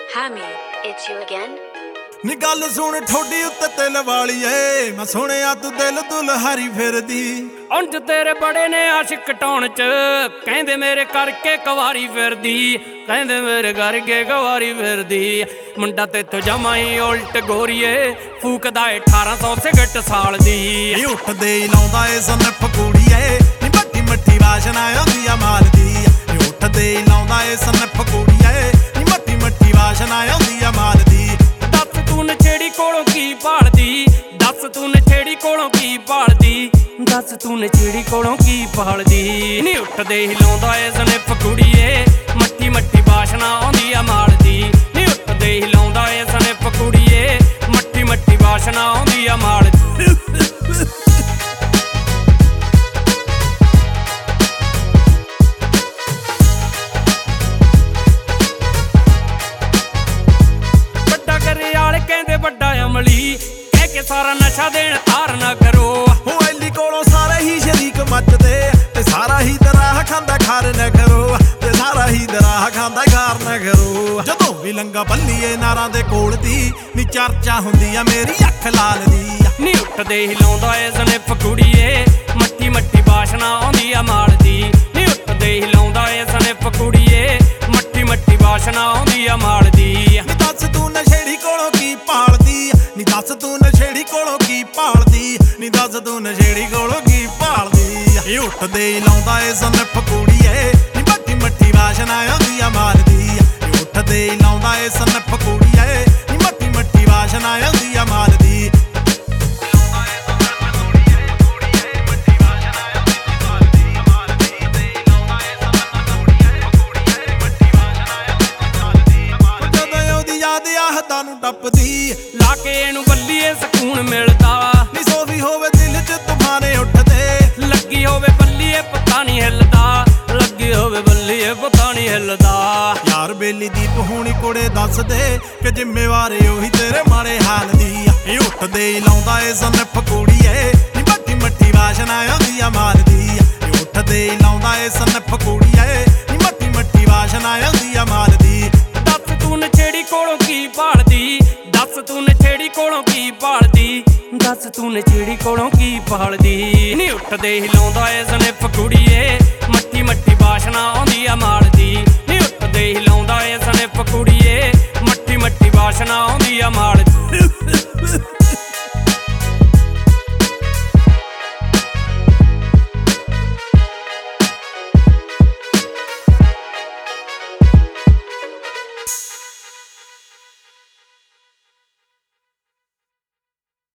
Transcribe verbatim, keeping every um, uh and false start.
Hammy, it's you again? ਨੀ ਗੱਲ ਸੁਣ ਠੋਡੀ ਉੱਤੇ ਤਿਲ ਵਾਲੀਏ, ਮੈਂ ਸੁਣਿਆ ਤੂੰ ਦਿਲ ਦੁਲਹਾਰੀ ਫਿਰਦੀ। ਉਂਝ ਤੇਰੇ ਬੜੇ ਨੇ ਆਸ਼ਿਕ ਟਾਉਣ ਚ, ਕਹਿੰਦੇ ਮੇਰੇ ਕਰਕੇ ਕਵਾਰੀ ਫਿਰਦੀ, ਕਹਿੰਦੇ ਮੇਰੇ ਕਰਕੇ ਕਵਾਰੀ ਫਿਰਦੀ। ਮੁੰਡਾ ਤੇਥੋਂ ਜਮਾਂ ਹੀ ਉਲਟ ਗੋਰੀਏ, ਫੂਕਦਾ ਏ ਅਠਾਰਾਂ ਸੌ ਸਿਗਰਟ ਸਾਲ ਦੀ। ਨੀ ਉੱਠਦੇ ਹੀ ਲਾਉਂਦਾ ਏ ਸਨੱਫ ਕੁੜੀਏ, ਨੀ ਮੱਠੀ ਮੱਠੀ ਵਾਸ਼ਨਾ ਆਉਂਦੀ ਆ ਮਾਲ ਦੀ। ਨੀ ਉੱਠਦੇ ਹੀ ਲਾਉਂਦਾ ਏ ਸਨੱਫ ਕੁੜੀਏ, ਨੀ ਮੱਠੀ ਮੱਠੀ ਵਾਸ਼ਨਾ ਆਉਂਦੀ ਆ ਮਾਲ ਦੀ। ਦੱਸ ਤੂੰ ਨਛੇੜੀ ਕੋਲੋਂ ਕੀ ਭਾਲਦੀ, ਦੱਸ ਤੂੰ ਨਛੇੜੀ ਕੋਲੋਂ ਕੀ ਭਾਲਦੀ, ਦੱਸ ਤੂੰ ਨਛੇੜੀ ਕੋਲੋਂ ਕੀ ਭਾਲਦੀ। ਨੀ ਉੱਠਦੇ ਹੀ ਲਾਉਂਦਾ ਏ ਸਨੱਫ ਕੁੜੀਏ, ਮੱਠੀ ਮੱਠੀ ਵਾਸ਼ਨਾ ਆਉਂਦੀ ਆ ਮਾਲ ਦੀ। ਨੀ ਉੱਠਦੇ ਹੀ ਲਾਉਂਦਾ ਏ ਸਨੱਫ ਕੁੜੀਏ, ਮੱਠੀ ਮੱਠੀ ਵਾਸ਼ਨਾ ਆਉਂਦੀ ਆ ਮਾਲ ਦੀ। ਕਹਿੰਦੇ ਵੱਡਾ ਅਮਲੀ, ਕਹਿ ਕੇ ਸਾਰਾ ਨਸ਼ਾ ਦੇਣ ਤਾਰ ਨਾ ਕਰੋ। ਹੋ ਐਲੀ ਕੋਲੋਂ ਸਾਰੇ ਹੀ ਸ਼ਰੀਕ ਮੱਚਦੇ, ਤੇ ਸਾਰਾ ਹੀ ਦਰਾਹ ਖਾਂਦਾ ਖਾਰ ਨਾ ਕਰੋ, ਤੇ ਸਾਰਾ ਹੀ ਦਰਾਹ ਖਾਂਦਾ ਖਾਰ ਨਾ ਕਰੋ। ਜਦੋਂ ਵੀ ਲੰਗਾ ਬੱਲੀਏ ਨਾਰਾਂ ਦੇ ਕੋਲ ਦੀ, ਨੀ ਚਰਚਾ ਹੁੰਦੀ ਆ ਮੇਰੀ ਅੱਖ ਲਾਲ ਦੀ। ਨੀ ਉੱਠਦੇ ਹੀ ਲਾਉਂਦਾ ਏ ਸਨੱਫ ਕੁੜੀਏ, ਮੱਠੀ ਮੱਠੀ ਵਾਸ਼ਨਾ ਆਉਂਦੀ ਆ ਮਾਲ ਦੀ। ਨੀ ਉੱਠਦੇ ਹੀ ਲਾਉਂਦਾ ਏ ਸਨੱਫ ਕੁੜੀਏ, ਮੱਠੀ ਮੱਠੀ ਵਾਸ਼ਨਾ ਆਉਂਦੀ ਆ ਮਾਲ ਦੀ। ਨੀ ਦੱਸ ਤੂੰ ਨਸ਼ੇੜੀ ਕੋਲੋਂ ਕੀ ਭਾਲਦੀ, ਨੀ ਦੱਸ ਤੂੰ ਨਸ਼ੇੜੀ ਕੋਲੋਂ ਕੀ ਭਾਲਦੀ, ਨੀ ਦੱਸ ਤੂੰ ਨਸ਼ੇੜੀ ਕੋਲੋਂ ਕੀ ਭਾਲਦੀ। ਇਹ ਉੱਠਦੇ ਹੀ ਲਾਉਂਦਾ ਏ ਸਨੱਫ ਕੁੜੀਏ, ਨੀ ਮੱਠੀ ਮੱਠੀ ਵਾਸ਼ਨਾ ਆਉਂਦੀ ਆ ਮਾਲ ਦੀ। ਇਹ ਉੱਠਦੇ ਹੀ ਲਾਉਂਦਾ ਏ ਸਨੱਫ ਕੁੜੀਏ, ਨੀ ਮੱਠੀ ਮੱਠੀ ਵਾਸ਼ਨਾ ਆਉਂਦੀ ਆ ਮਾਲ ਦੀ। ਨੂੰ ਟੱਪਦੀ ਲਾ ਕੇ ਇਹਨੂੰ ਬੱਲੀਏ ਸਕੂਨ ਮਿਲਦਾ, ਨੀ ਸੋਫੀ ਹੋਵੇ ਦਿਲ ਚ ਤੂਫਾਨੇ ਉੱਠਦੇ। ਲੱਗੀ ਹੋਵੇ ਬੱਲੀਏ ਪਤਾ ਨਹੀਂ ਹਿੱਲਦਾ, ਲੱਗੀ ਹੋਵੇ ਬੱਲੀਏ ਪਤਾ ਨਹੀਂ ਹਿੱਲਦਾ। ਯਾਰ ਬੇਲੀ ਦੀਪ ਹੋਣੀ ਕੋੜੇ ਦੱਸ ਦੇ, ਕਿ ਜ਼ਿੰਮੇਵਾਰ ਉਹੀ ਤੇਰੇ ਮਾੜੇ ਹਾਲ ਦੀ। ਇਹ ਉੱਠਦੇ ਹੀ ਲਾਉਂਦਾ ਏ ਸਨੱਫ ਕੁੜੀਏ, ਨੀ ਮੱਠੀ ਮੱਠੀ ਵਾਸ਼ਨਾ ਆਉਂਦੀ ਆ ਮਾਲ ਦੀ। ਇਹ ਉੱਠਦੇ ਹੀ ਲਾਉਂਦਾ ਏ ਸਨੱਫ ਕੁੜੀਏ, ਨੀ ਮੱਠੀ ਮੱਠੀ ਵਾਸ਼ਨਾ ਆਉਂਦੀ ਆ ਮਾਲ ਦੀ। ਦੱਸ ਤੂੰ ਨਛੇੜੀ ਕੋਲੋਂ ਕੀ ਭਾਲਦੀ, ਦੱਸ ਤੂੰ ਨਛੇੜੀ ਕੋਲੋਂ ਕੀ ਭਾਲਦੀ, ਦੱਸ ਤੂੰ ਨਛੇੜੀ ਕੋਲੋਂ ਕੀ ਭਾਲਦੀ। ਨੀ ਉੱਠਦੇ ਹੀ ਲਾਉਂਦਾ ਏ ਸਨੱਫ ਕੁੜੀਏ, ਮੱਠੀ ਮੱਠੀ ਵਾਸ਼ਨਾ ਆਉਂਦੀ ਆ ਮਾਲ ਦੀ। ਨੀ ਉੱਠਦੇ ਹੀ ਲਾਉਂਦਾ ਏ ਸਨੱਫ ਕੁੜੀਏ, ਮੱਠੀ ਮੱਠੀ ਵਾਸ਼ਨਾ ਆਉਂਦੀ ਆ ਮਾਲ ਦੀ।